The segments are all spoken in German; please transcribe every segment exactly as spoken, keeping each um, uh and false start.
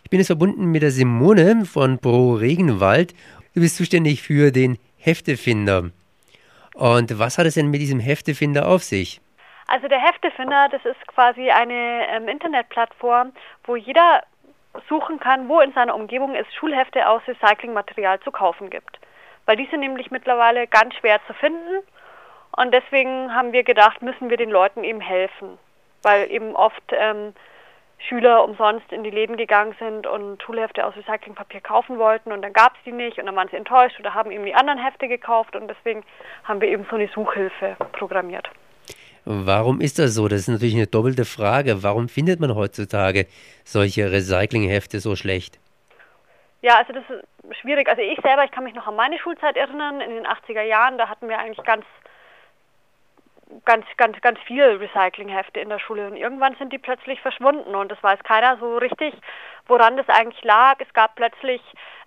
Ich bin jetzt verbunden mit der Simone von Pro Regenwald. Du bist zuständig für den Heftefinder. Und was hat es denn mit diesem Heftefinder auf sich? Also der Heftefinder, das ist quasi eine ähm, Internetplattform, wo jeder suchen kann, wo in seiner Umgebung es Schulhefte aus Recyclingmaterial zu kaufen gibt. Weil die sind nämlich mittlerweile ganz schwer zu finden und deswegen haben wir gedacht, müssen wir den Leuten eben helfen. Weil eben oft ähm, Schüler umsonst in die Läden gegangen sind und Schulhefte aus Recyclingpapier kaufen wollten und dann gab es die nicht und dann waren sie enttäuscht oder haben eben die anderen Hefte gekauft und deswegen haben wir eben so eine Suchhilfe programmiert. Warum ist das so? Das ist natürlich eine doppelte Frage. Warum findet man heutzutage solche Recyclinghefte so schlecht? Ja, also das ist schwierig. Also ich selber, ich kann mich noch an meine Schulzeit erinnern, in den achtziger Jahren, da hatten wir eigentlich ganz, ganz, ganz, ganz viele Recyclinghefte in der Schule und irgendwann sind die plötzlich verschwunden und das weiß keiner so richtig, woran das eigentlich lag. Es gab plötzlich,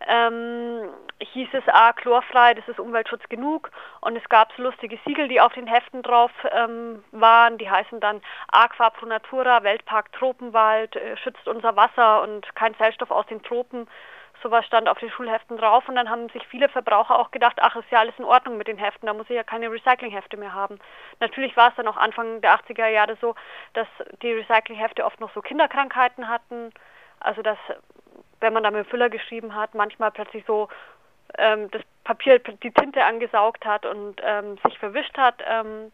ähm, hieß es, ah, chlorfrei, das ist Umweltschutz genug und es gab so lustige Siegel, die auf den Heften drauf ähm, waren, die heißen dann Aqua Pro Natura, Weltpark Tropenwald, äh, schützt unser Wasser und kein Zellstoff aus den Tropen. Sowas stand auf den Schulheften drauf und dann haben sich viele Verbraucher auch gedacht, ach, ist ja alles in Ordnung mit den Heften, da muss ich ja keine Recyclinghefte mehr haben. Natürlich war es dann auch Anfang der achtziger Jahre so, dass die Recyclinghefte oft noch so Kinderkrankheiten hatten, also dass, wenn man da mit dem Füller geschrieben hat, manchmal plötzlich so ähm, das Papier, die Tinte angesaugt hat und ähm, sich verwischt hat ähm,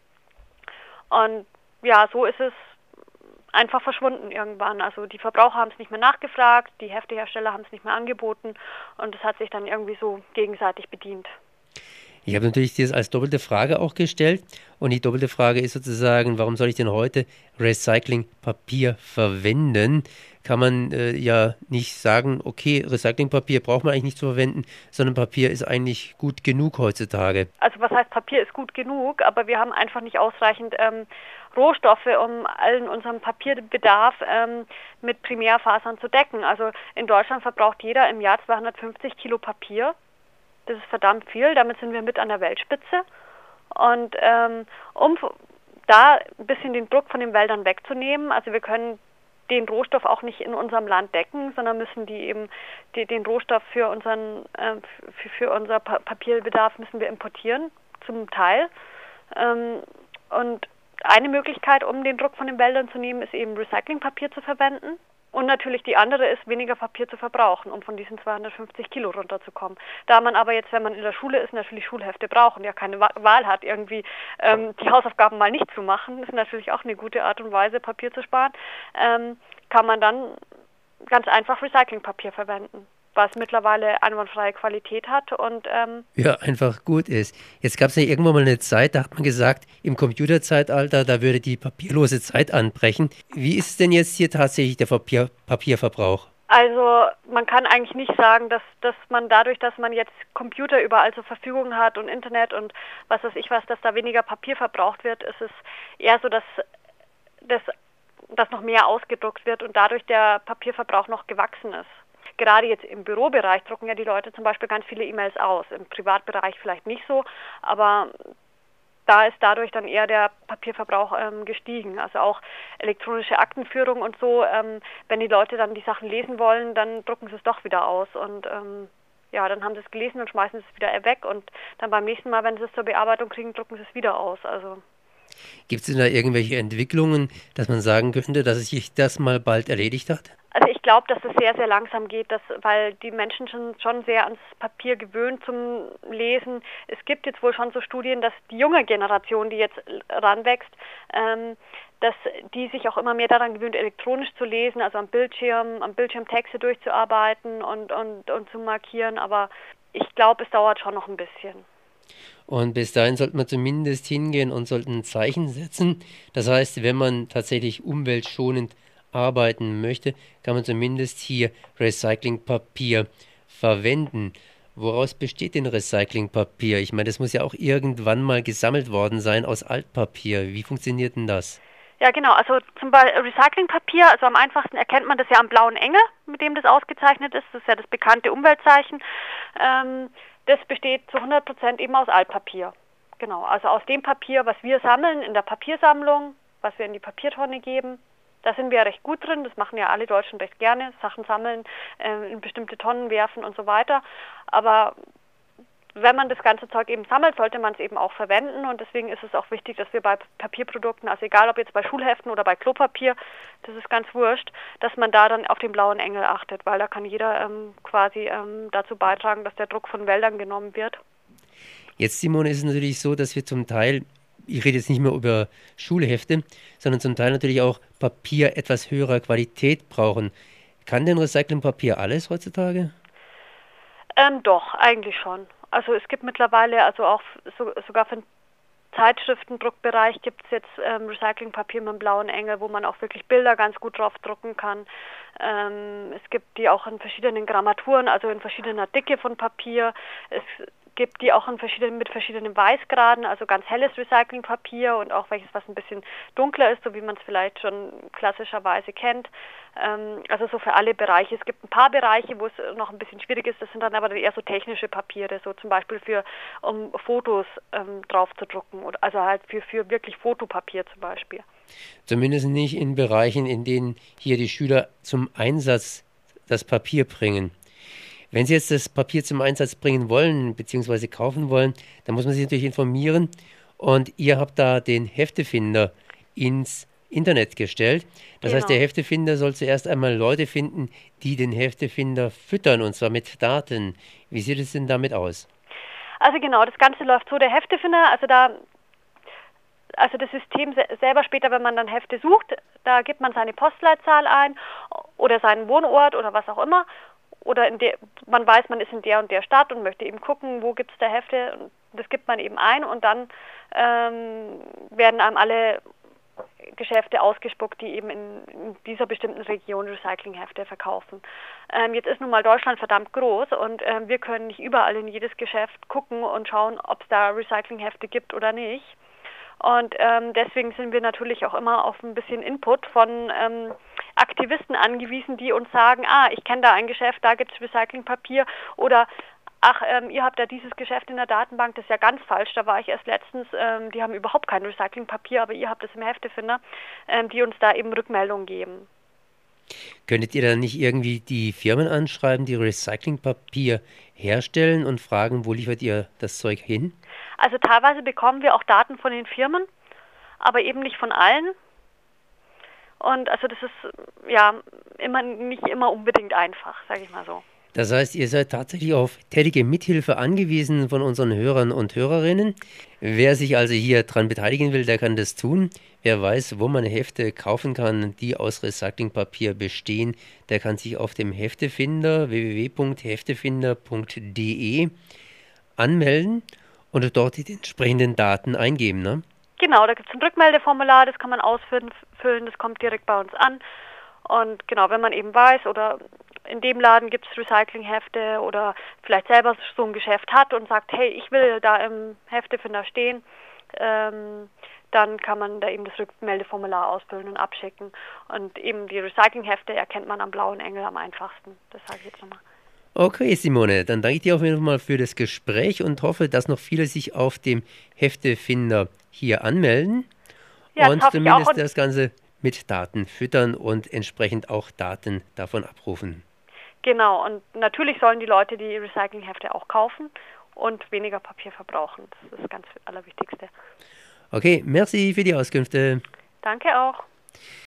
und ja, so ist es einfach verschwunden irgendwann. Also die Verbraucher haben es nicht mehr nachgefragt, die Heftehersteller haben es nicht mehr angeboten und es hat sich dann irgendwie so gegenseitig bedient. Ich habe natürlich das als doppelte Frage auch gestellt und die doppelte Frage ist sozusagen, warum soll ich denn heute Recyclingpapier verwenden? Kann man äh, ja nicht sagen, okay, Recyclingpapier braucht man eigentlich nicht zu verwenden, sondern Papier ist eigentlich gut genug heutzutage. Also was heißt, Papier ist gut genug, aber wir haben einfach nicht ausreichend ähm, Rohstoffe, um allen unseren Papierbedarf ähm, mit Primärfasern zu decken. Also in Deutschland verbraucht jeder im Jahr zweihundertfünfzig Kilo Papier. Das ist verdammt viel, damit sind wir mit an der Weltspitze. Und ähm, um da ein bisschen den Druck von den Wäldern wegzunehmen, also wir können den Rohstoff auch nicht in unserem Land decken, sondern müssen die eben die, den Rohstoff für unseren äh, für, für unser pa- Papierbedarf müssen wir importieren, zum Teil. Ähm, und eine Möglichkeit, um den Druck von den Wäldern zu nehmen, ist eben Recyclingpapier zu verwenden. Und natürlich die andere ist, weniger Papier zu verbrauchen, um von diesen zweihundertfünfzig Kilo runterzukommen. Da man aber jetzt, wenn man in der Schule ist, natürlich Schulhefte braucht und ja keine Wahl hat, irgendwie ähm, die Hausaufgaben mal nicht zu machen, ist natürlich auch eine gute Art und Weise, Papier zu sparen, ähm, kann man dann ganz einfach Recyclingpapier verwenden, was mittlerweile einwandfreie Qualität hat und ähm, ja, einfach gut ist. Jetzt gab es ja irgendwann mal eine Zeit, da hat man gesagt, im Computerzeitalter, da würde die papierlose Zeit anbrechen. Wie ist denn jetzt hier tatsächlich der Papier, Papierverbrauch? Also man kann eigentlich nicht sagen, dass, dass man dadurch, dass man jetzt Computer überall zur Verfügung hat und Internet und was weiß ich was, dass da weniger Papier verbraucht wird. Es ist eher so, dass, dass, dass noch mehr ausgedruckt wird und dadurch der Papierverbrauch noch gewachsen ist. Gerade jetzt im Bürobereich drucken ja die Leute zum Beispiel ganz viele E-Mails aus, im Privatbereich vielleicht nicht so, aber da ist dadurch dann eher der Papierverbrauch ähm, gestiegen. Also auch elektronische Aktenführung und so, ähm, wenn die Leute dann die Sachen lesen wollen, dann drucken sie es doch wieder aus und ähm, ja, dann haben sie es gelesen und schmeißen es wieder weg und dann beim nächsten Mal, wenn sie es zur Bearbeitung kriegen, drucken sie es wieder aus. Also gibt es denn da irgendwelche Entwicklungen, dass man sagen könnte, dass sich das mal bald erledigt hat? Also ich glaube, dass es sehr, sehr langsam geht, dass, weil die Menschen schon, schon sehr ans Papier gewöhnt zum Lesen. Es gibt jetzt wohl schon so Studien, dass die junge Generation, die jetzt ranwächst, ähm, dass die sich auch immer mehr daran gewöhnt, elektronisch zu lesen, also am Bildschirm, am Bildschirm Texte durchzuarbeiten und, und, und zu markieren. Aber ich glaube, es dauert schon noch ein bisschen. Und bis dahin sollte man zumindest hingehen und sollte ein Zeichen setzen. Das heißt, wenn man tatsächlich umweltschonend arbeiten möchte, kann man zumindest hier Recyclingpapier verwenden. Woraus besteht denn Recyclingpapier? Ich meine, das muss ja auch irgendwann mal gesammelt worden sein aus Altpapier. Wie funktioniert denn das? Ja, genau. Also zum Beispiel Recyclingpapier, also am einfachsten erkennt man das ja am blauen Engel, mit dem das ausgezeichnet ist. Das ist ja das bekannte Umweltzeichen. Ähm, das besteht zu hundert Prozent eben aus Altpapier. Genau, also aus dem Papier, was wir sammeln in der Papiersammlung, was wir in die Papiertonne geben. Da sind wir ja recht gut drin, das machen ja alle Deutschen recht gerne, Sachen sammeln, äh, in bestimmte Tonnen werfen und so weiter. Aber wenn man das ganze Zeug eben sammelt, sollte man es eben auch verwenden und deswegen ist es auch wichtig, dass wir bei Papierprodukten, also egal ob jetzt bei Schulheften oder bei Klopapier, das ist ganz wurscht, dass man da dann auf den blauen Engel achtet, weil da kann jeder ähm, quasi ähm, dazu beitragen, dass der Druck von Wäldern genommen wird. Jetzt, Simone, ist es natürlich so, dass wir zum Teil, ich rede jetzt nicht mehr über Schulhefte, sondern zum Teil natürlich auch Papier etwas höherer Qualität brauchen. Kann denn Recyclingpapier alles heutzutage? Ähm, doch, eigentlich schon. Also es gibt mittlerweile, also auch so, sogar für den Zeitschriftendruckbereich gibt es jetzt ähm, Recyclingpapier mit einem blauen Engel, wo man auch wirklich Bilder ganz gut drauf drucken kann. Ähm, es gibt die auch in verschiedenen Grammaturen, also in verschiedener Dicke von Papier. Es gibt die auch in verschiedenen, mit verschiedenen Weißgraden, also ganz helles Recyclingpapier und auch welches, was ein bisschen dunkler ist, so wie man es vielleicht schon klassischerweise kennt. Ähm, also so für alle Bereiche. Es gibt ein paar Bereiche, wo es noch ein bisschen schwierig ist, das sind dann aber eher so technische Papiere, so zum Beispiel für, um Fotos ähm, drauf zu drucken, oder also halt für, für wirklich Fotopapier zum Beispiel. Zumindest nicht in Bereichen, in denen hier die Schüler zum Einsatz das Papier bringen. Wenn Sie jetzt das Papier zum Einsatz bringen wollen, beziehungsweise kaufen wollen, dann muss man sich natürlich informieren. Und ihr habt da den Heftefinder ins Internet gestellt. Das Genau. heißt, der Heftefinder soll zuerst einmal Leute finden, die den Heftefinder füttern, und zwar mit Daten. Wie sieht es denn damit aus? Also genau, das Ganze läuft so, der Heftefinder, also da, also das System selber später, wenn man dann Hefte sucht, da gibt man seine Postleitzahl ein oder seinen Wohnort oder was auch immer. Oder in der, man weiß, man ist in der und der Stadt und möchte eben gucken, wo gibt es da Hefte. Das gibt man eben ein und dann ähm, werden einem alle Geschäfte ausgespuckt, die eben in, in dieser bestimmten Region Recyclinghefte verkaufen. Ähm, jetzt ist nun mal Deutschland verdammt groß und ähm, wir können nicht überall in jedes Geschäft gucken und schauen, ob es da Recyclinghefte gibt oder nicht. Und ähm, deswegen sind wir natürlich auch immer auf ein bisschen Input von ähm, Aktivisten angewiesen, die uns sagen, ah, ich kenne da ein Geschäft, da gibt es Recyclingpapier oder ach, ähm, ihr habt da dieses Geschäft in der Datenbank, das ist ja ganz falsch, da war ich erst letztens, ähm, die haben überhaupt kein Recyclingpapier, aber ihr habt es im Heftefinder, ähm, die uns da eben Rückmeldung geben. Könntet ihr dann nicht irgendwie die Firmen anschreiben, die Recyclingpapier herstellen und fragen, wo liefert ihr das Zeug hin? Also teilweise bekommen wir auch Daten von den Firmen, aber eben nicht von allen. Und also das ist ja immer nicht immer unbedingt einfach, sage ich mal so. Das heißt, ihr seid tatsächlich auf tätige Mithilfe angewiesen von unseren Hörern und Hörerinnen. Wer sich also hier dran beteiligen will, der kann das tun. Wer weiß, wo man Hefte kaufen kann, die aus Recyclingpapier bestehen, der kann sich auf dem Heftefinder w w w punkt heftefinder punkt d e anmelden und dort die entsprechenden Daten eingeben, ne? Genau, da gibt es ein Rückmeldeformular, das kann man ausfüllen, das kommt direkt bei uns an. Und genau, wenn man eben weiß oder in dem Laden gibt es Recyclinghefte oder vielleicht selber so ein Geschäft hat und sagt, hey, ich will da im Heftefinder stehen, ähm, dann kann man da eben das Rückmeldeformular ausfüllen und abschicken. Und eben die Recyclinghefte erkennt man am blauen Engel am einfachsten. Das sage ich jetzt nochmal. Okay, Simone, dann danke ich dir auf jeden Fall für das Gespräch und hoffe, dass noch viele sich auf dem Heftefinder hier anmelden ja, und zumindest und das Ganze mit Daten füttern und entsprechend auch Daten davon abrufen. Genau, und natürlich sollen die Leute die Recyclinghefte auch kaufen und weniger Papier verbrauchen. Das ist das ganz Allerwichtigste. Okay, merci für die Auskünfte. Danke auch.